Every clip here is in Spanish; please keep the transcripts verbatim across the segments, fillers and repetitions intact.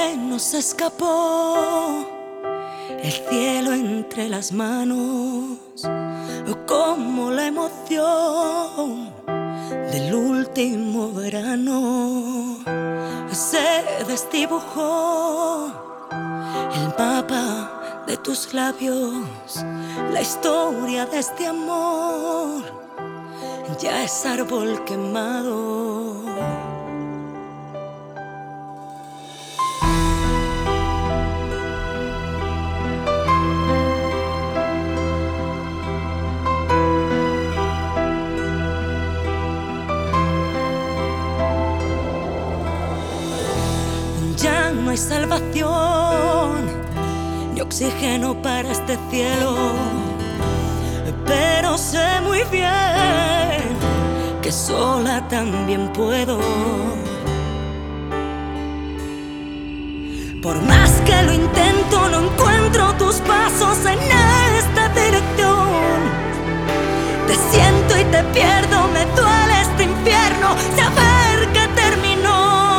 se nos escapó el cielo entre las manos, como la emoción del último verano. Se desdibujó el mapa de tus labios, la historia de este amor ya es árbol quemado. Ya no hay salvación ni oxígeno para este cielo, pero sé muy bien que sola también puedo. Por más que lo intento, no encuentro tus pasos en esta dirección. Te siento y te pierdo, me duele este infierno, saber que terminó.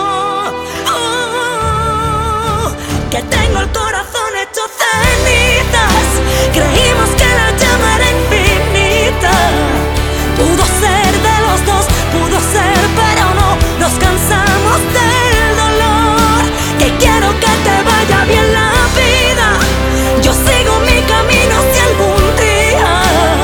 Que tengo el corazón hecho cenizas. Creímos que la llama era infinita. Pudo ser de los dos, pudo ser, pero no. Nos cansamos del dolor. Que quiero que te vaya bien la vida. Yo sigo mi camino si algún día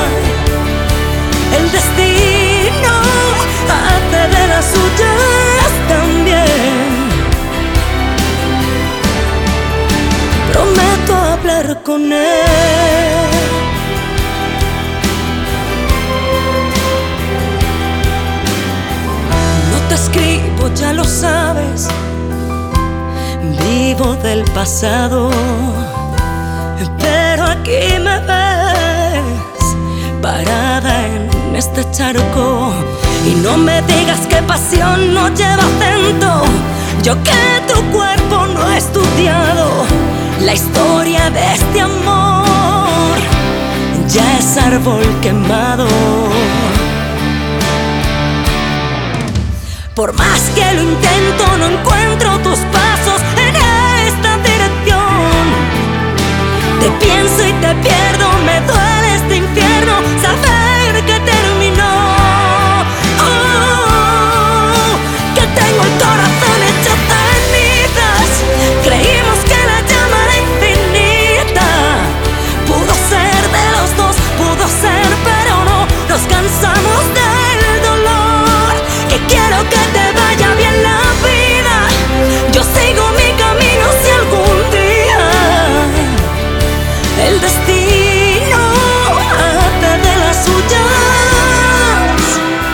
el destino hace de las suyas también. Prometo hablar con él. No te escribo, ya lo sabes. Vivo del pasado, pero aquí me ves parada en este charco. Y no me digas que pasión no lleva acento. Yo que tu cuerpo no he estudiado. La historia de este amor ya es árbol quemado. Por más que lo intento, no encuentro tus pasos en esta dirección. Te pienso y te pierdo, me duele este infierno, saber que terminó. Oh, que tengo el corazón hecho cenizas. Creímos que la llama era infinita. Pudo ser de los dos, pudo ser, pero no. Nos cansamos del dolor. Que quiero que te vaya bien la vida. Yo sigo mi camino si algún día el destino hace de las suyas.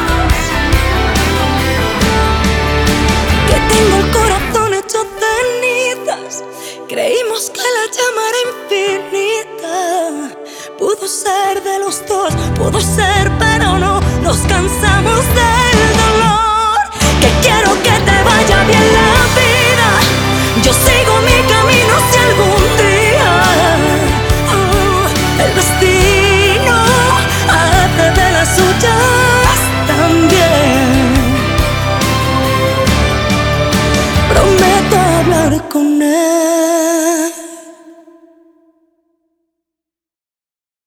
Que tengo el corazón hecho cenizas. Creímos que la llama era infinita. Pudo ser de los dos, pudo ser, pero no. Nos cansamos del dolor. Que quiero que te vaya bien la vida. Yo sigo mi camino si algún día uh, el destino hace de las suyas también. Prometo hablar con él.